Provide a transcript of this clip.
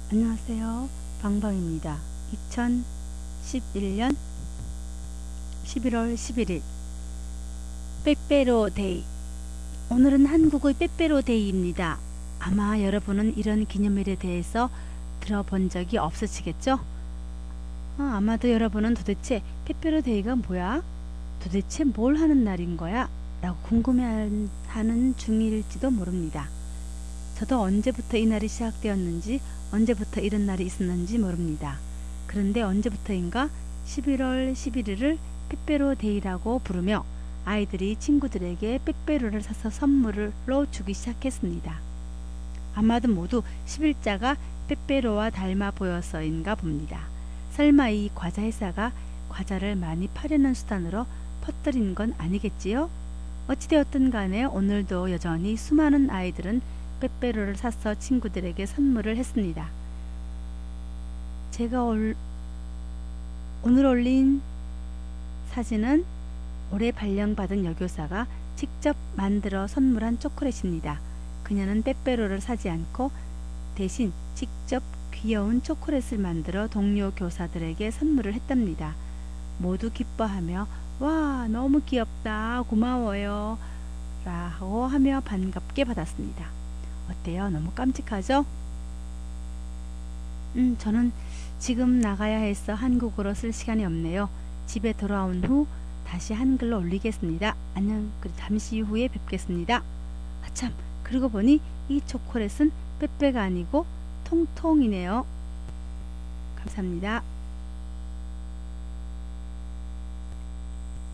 안녕하세요. 방방입니다. 2011년 11월 11일 빼빼로 데이. 오늘은 한국의 빼빼로 데이입니다. 아마 여러분은 이런 기념일에 대해서 들어본 적이 없으시겠죠? 아마도 여러분은 도대체 빼빼로 데이가 뭐야? 도대체 뭘 하는 날인 거야? 라고 궁금해하는 중일지도 모릅니다. 저도 언제부터 이 날이 시작되었는지, 언제부터 이런 날이 있었는지 모릅니다. 그런데 언제부터인가 11월 11일을 빼빼로 데이라고 부르며 아이들이 친구들에게 빼빼로를 사서 선물로 주기 시작했습니다. 아마도 모두 11자가 빼빼로와 닮아 보여서인가 봅니다. 설마 이 과자 회사가 과자를 많이 파려는 수단으로 퍼뜨린 건 아니겠지요? 어찌되었든 간에 오늘도 여전히 수많은 아이들은 빼빼로를 사서 친구들에게 선물을 했습니다. 제가 오늘 올린 사진은 올해 발령받은 여교사가 직접 만들어 선물한 초콜릿입니다. 그녀는 빼빼로를 사지 않고 대신 직접 귀여운 초콜릿을 만들어 동료 교사들에게 선물을 했답니다. 모두 기뻐하며 와, 너무 귀엽다, 고마워요 라고 하며 반갑게 받았습니다. 어때요? 너무 깜찍하죠? 저는 지금 나가야 해서 한국어로 쓸 시간이 없네요. 집에 돌아온 후 다시 한글로 올리겠습니다. 안녕. 잠시 후에 뵙겠습니다. 참, 그러고 보니 이 초콜릿은 빼빼가 아니고 통통이네요. 감사합니다.